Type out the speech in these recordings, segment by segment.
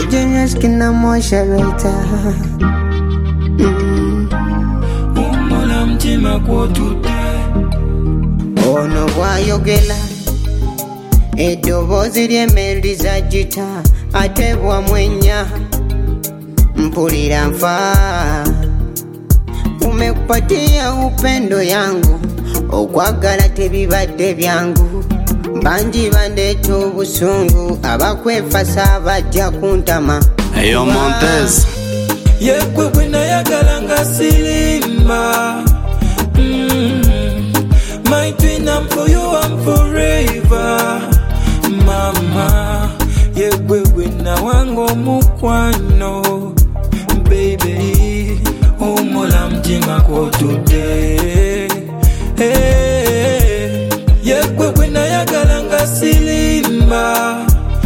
genius kina mosha beta. Umola mtima kwa tude. Ono bwayogela eddoboozi ly'emmelodiza gita ate bwamwenya mpulira nfa. Umekupatia upendo yangu, okwagala tebibadde byangu. Banji bandeeta obusungu, abakwefasa bajja kuntama. Eyo Montez Yekwe nayagala nga silimba. My twin, I'm for you, I'm forever. Mama, yekwe na wango mukwano. Baby, umola mtima kwa today. Hey, yekwe nayagala nga silimba.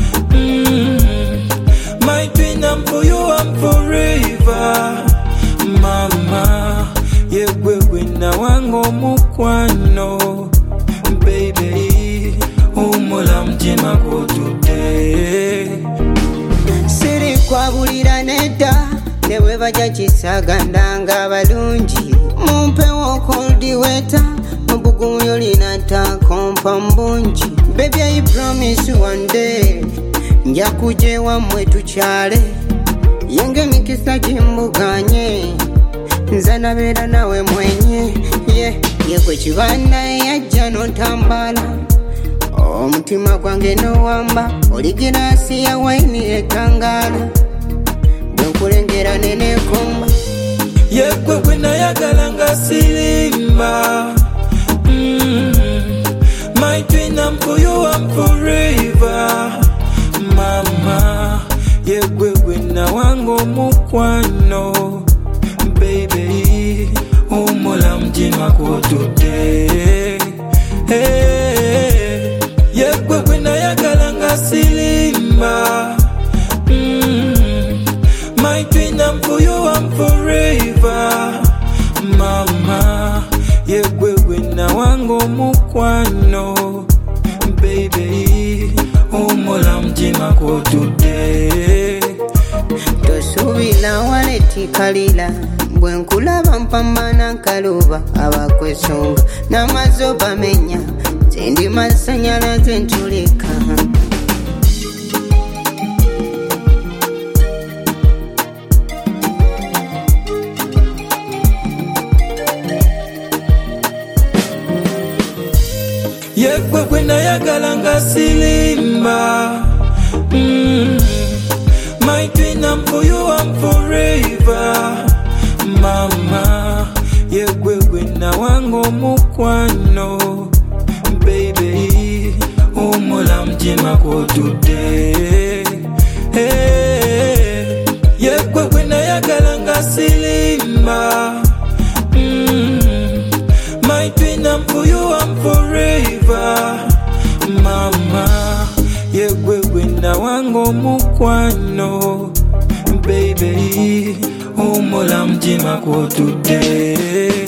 My twin, I'm for you, I'm forever. Mama, yekwe na wango mukwano. Baby, umola mtima kwa today. Siri kwabulira nedda newe bajja kisagandanga abalungi. Mumpewo koldiweta mubugumu yolina takompa mbungi. Baby, I promise one day nja kuje wamwe tukyale. Yenge mikisa gimbuganye nze nabeera nawe mwenye. Yekwe kibanda yajja n'otambala, omutima gwange n'owamba. Oli girasi ya waini ekangala, bwenkulengera neneekomba. Yekwe nayagala nga silimba. My twin, I'm for you, I'm forever. Mama, yekwe na wango mukwano. Baby, umola mtima kwa today. Hey, yekwe nayagala nga silimba. My twin, I'm for you, I'm forever. Mama, yekwe na wango mukwano. Baby, umola mtima kwa today. Tosubila wale tikalila, bwenkulaba mpambana nkaluba. Abakwesonga n'amazo bamenya, zendi masanyalaze ntulika. Yekwe nayagala nga silimba. My twin, I'm for you, I'm forever. Mama, yekwe na wango mukwano. Baby, umola mtima kwa today. Hey, yekwe nayagala nga silimba. My twin, I'm for you, I'm forever. Mama, yekwe na wango mukwano. Baby, umola mtima kwa today.